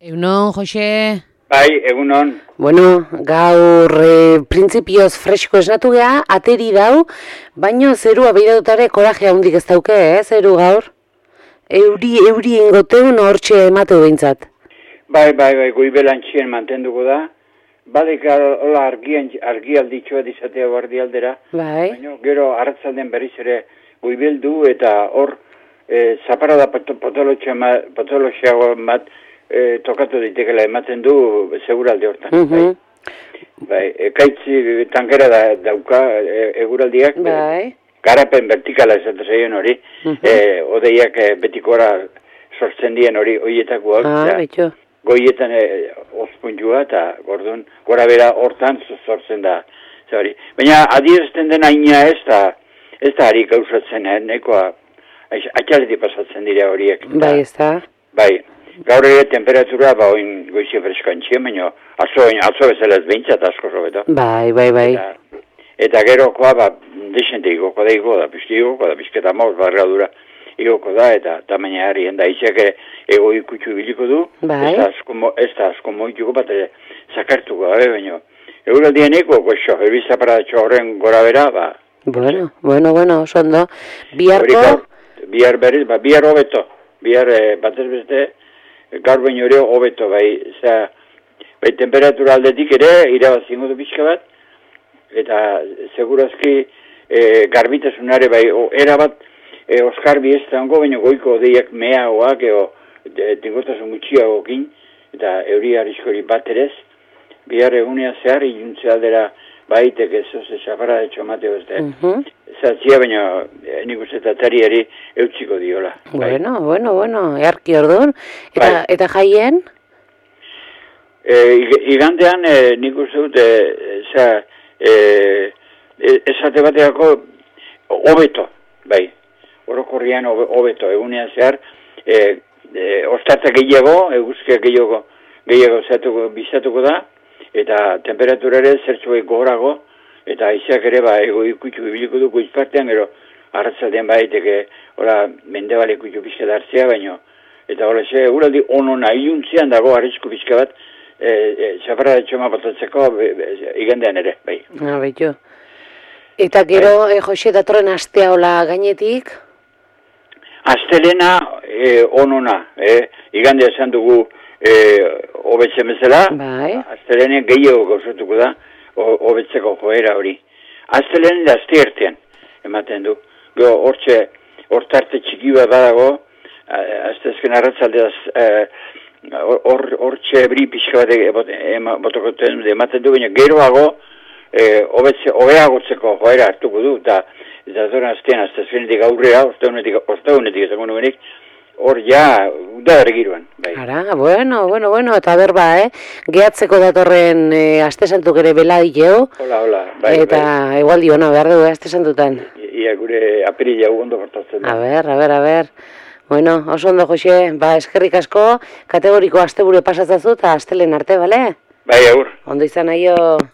Egunon, Jose. Bai, egunon. Bueno, gaur printzipioz fresko esnatu geha, ateri dau, baino zerua behiratutare koraje handik ez dauke, zeru gaur? Euri ingoteun hortxe emateu behintzat. Bai, goibelantxien mantenduko da. Badek hola argi alditxoa dizatea guardialdera. Bai. Baina gero arratzalden berriz ere goibeldu eta hor zaparada potoloxeago bat tokatu ditekela ematen du seguralde hortan. Bai, ekaitzi tankera dauka eguraldiak. Bai. Garapen vertikala esaten zaien hori. Odeiak betikora sortzen dien horietakoak. Betxo. Goietan ospuntua eta gora bera hortan sortzen da. Baina adierazten den aina ez da harik gauzatzen, nekoa atxaletik pasatzen dira horiek. Bai, ez da. Bai, gaur ere temperatura oin goizio freskoantxien, baina atzo bezala ez behintzat asko robeto. Bai. Eta gerokoa, desente igoko da, pizketa maus barradura igoko da, eta tamaina harrien da, izak ego ikutsu biliko du, ez da asko moituko bat zakartuko, baina euraldien eko, goxo, erbizaparatxo horren gora bera, Bueno, oso ondo. Biharko? Bihar hobeto, bihar batez beste, gaur baino ere hobeto, bai temperatura aldetik ere, irabazingo du pixka bat, eta segurazki garbitasunare bai, erabat, Oskarbi ez da hongo, baina goiko odeiak meagoak, tingotasun gutxiagokin, eta euri arriskori bat erez, bihar egunea zehar, iluntze aldera baitek ez oze xafara de txomateo ez da. Zatzia, baina nik uste eta tariari eutxiko diola. Bueno, earki orduan. Eta jaien? Igandean nik uste dut, esate bateako hobeto, bai. Orokorrian hobeto, egunean zehar, ostatak gehiago, eguzkiak gehiago bizatuko da, eta temperatura ere zertxo gorago, eta aizeak ere ego ikutxu biliko du goizpartean, gero arratzaldean baiteke mendebale ikutxu pixka dartzea, baino, eta hola xe, uraldi onona iluntzean dago arrisku pixka bat, xafara da txoma botatzeko igandean ere, bai. Betxo. Eta gero, Jose, datorren astea hola gainetik? Astelena onona, igandea esan dugu hobetzen bezala, astelenen gehiago gauzatuko da, hobetzeko joera hori. Astelenen da aztiertean ematen du. Hortarte txiki bat badago, aztezken arratzaldeaz, hortxe bri pixka bat botokoten ematen du, baina geroago hobeagotzeko joera hartuko du, eta zoran aztean, aztezkenetik aurrera, ostaunetik ezango nuenik, hor da ergiruan. Ara, bueno, eta berba, gehatzeko datorren astesantuk ere bela diteo. Hola, bai. Eta egualdi hona behar dugu astesantutan. Ia gure apirila ondo portatzen da. A ber. Bueno, oso ondo, Jose, eskerrik asko, kategoriko asteburu pasatzazu eta astelen arte, bale? Bai, agur. Ondo izan aio.